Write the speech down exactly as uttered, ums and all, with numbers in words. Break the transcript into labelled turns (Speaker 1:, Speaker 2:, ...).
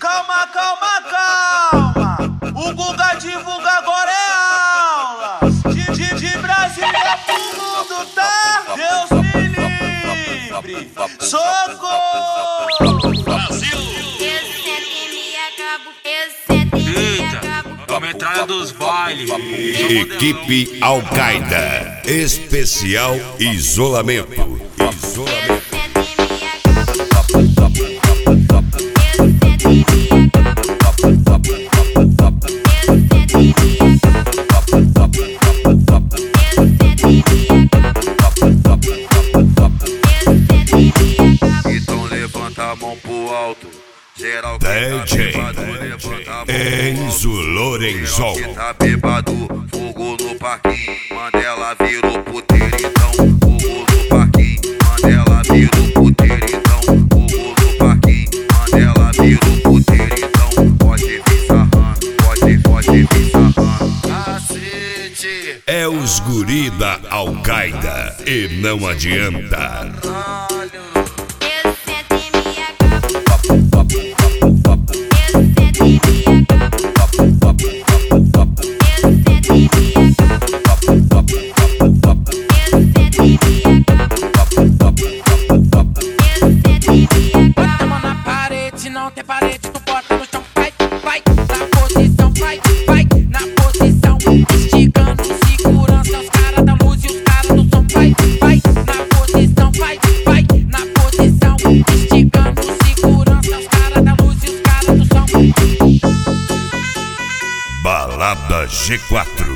Speaker 1: calma, calma, calma. O Guga divulga agora é aula. De, de, de Brasília pro mundo, tá? Deus me livre. Socorro!
Speaker 2: Brasil! Eita, a metralha dos bailes.
Speaker 3: Equipe Al-Qaeda. Especial Isolamento. Isolamento.
Speaker 4: Então levanta a mão pro alto. Geral
Speaker 3: D J Enzo Lorenzon.
Speaker 4: que tá bêbado, fogo no parquinho. Mandela virou puteiro, então fogo no parquinho. Mandela virou puteiro, então fogo no parquinho. Mandela virou puteiro, então pode vir sarrando, pode, pode vir sarrando. Cacete!
Speaker 3: É os guri da Al-Qaeda e não adianta.
Speaker 5: Bota a mão na parede, se não tem parede, tu bota no chão, vai, vai, na posição, vai, vai, na posição, esticando segurança, os caras da luz e os caras do som, vai, vai, na posição, vai, vai, na posição, esticando segurança, os caras da luz e os caras do som.
Speaker 3: Balada G quatro.